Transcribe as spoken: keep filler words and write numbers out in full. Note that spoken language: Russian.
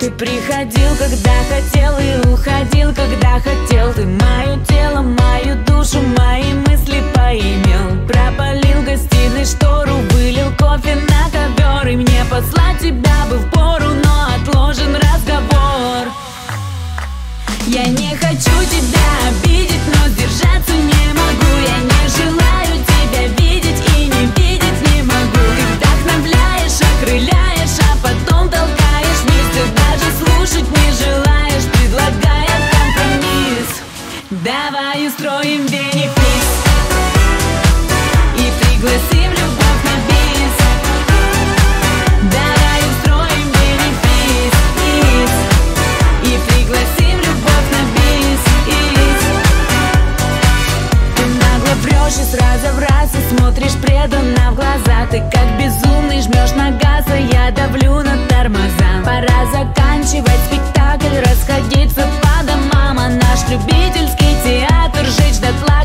Ты приходил, когда хотел, и уходил, когда хотел. Ты мое тело, мою душу, мои мысли поимел. Пропалил в гостиной штору, вылил кофе на ковер. И мне послать тебя бы впору, но отложен разговор. Я не хочу тебя обидеть, но сдержаться не могу. Я не желаю тебя видеть и не видеть не могу. Ты вдохновляешь, окрыляешь, а потом толкаешь вниз. Ты даже слушать не желаешь, предлагая компромисс. Давай устроим бенефис и пригласим любовь на бис. Давай устроим бенефис и пригласим любовь на бис. Ты нагло врешь и сразу в раз, и смотришь преданно в глаза. Ты как безумный жмешь на газ, а я давлю на тормоза. Пора заканчивать спектакль, расходиться по домам, а наш любительский театр жечь дотла.